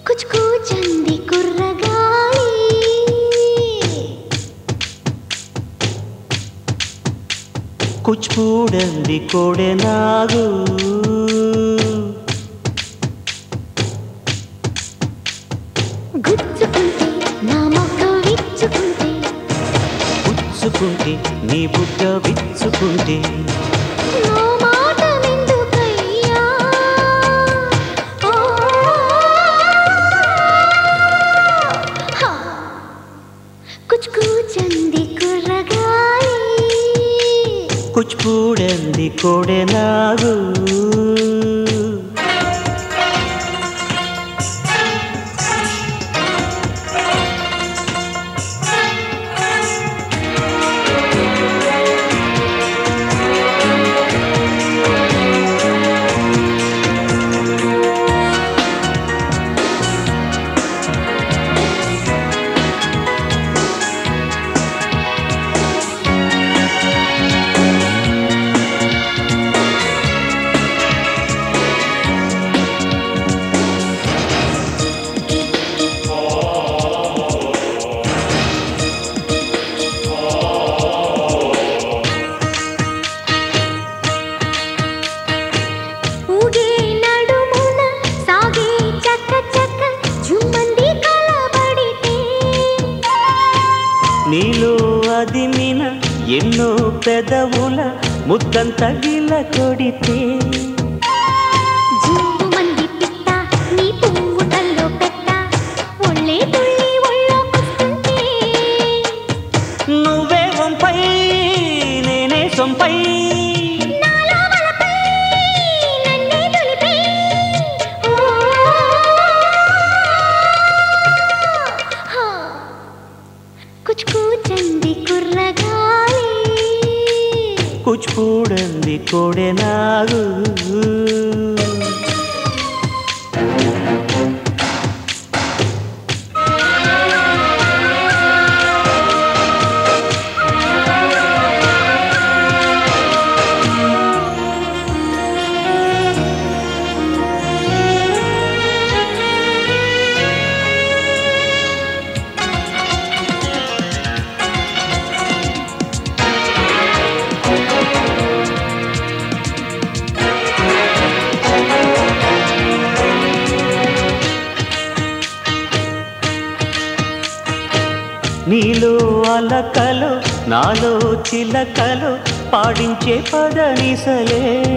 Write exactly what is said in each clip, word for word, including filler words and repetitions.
कुछ కూచంది కుర్రగాలి కూచిపూడంది కోడెనాగు గుచ్చుకుంటే నా మొక్క విచ్చుకుంటే గుచ్చుకుంటే నీ బుగ్గ విచ్చుకుంటే నా మాట నిందుకయ్యా कुछ కూచంది కుర్రగాలి కూచిపూడంది కోడెనాగు నీలో అదిమిన ఎన్నో పెదవుల ముద్దంత గిల కొడితే జీవమంది పిట్ట నీ పువ్వుటల్లో పెట్ట ఒళ్ళే తుళ్ళి ఒళ్ళోకొస్తుంటే నువ్వే వంపై నేనే సొంపై నాలో వలపై నన్నే తొలిపై కుచ్ కూచంది కుర్రగాలి కూచిపూడంది కోడెనాగు నీలో అలకలు నాలో చిలకలు పాడించే పదనిసలే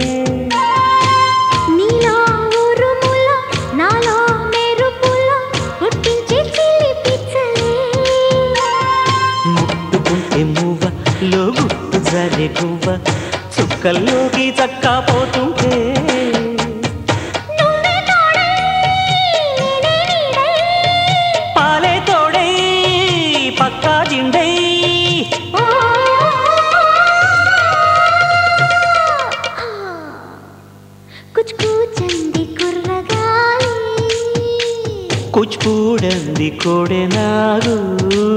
నీలో ఉరుముల నాలో మెరుపుల పుట్టించే చిలిపిచ్చలే ముట్టుకుంటే మువ్వ లో గుట్టు జరే గువ్వ చుక్కల్లోకి చక్కపోతుంటే పాలే తోడై పక్కా జిండై కుచ్ కూచంది కుర్రగాలి కూచిపూడంది కోడెనాగు